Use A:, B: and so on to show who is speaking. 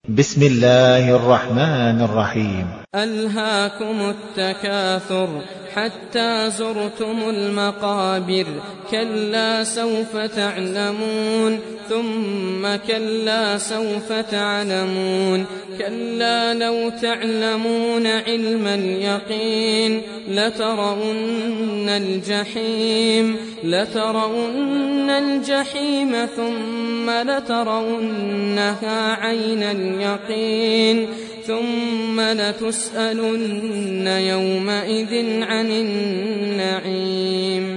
A: بسم الله الرحمن الرحيم.
B: ألهاكم التكاثر حتى زرتم المقابر كلا سوف تعلمون ثم كلا سوف تعلمون كلا لو تعلمون علم اليقين لترون الجحيم ثم لترونها عين اليقين ثم لتسألن يومئذ عن النعيم.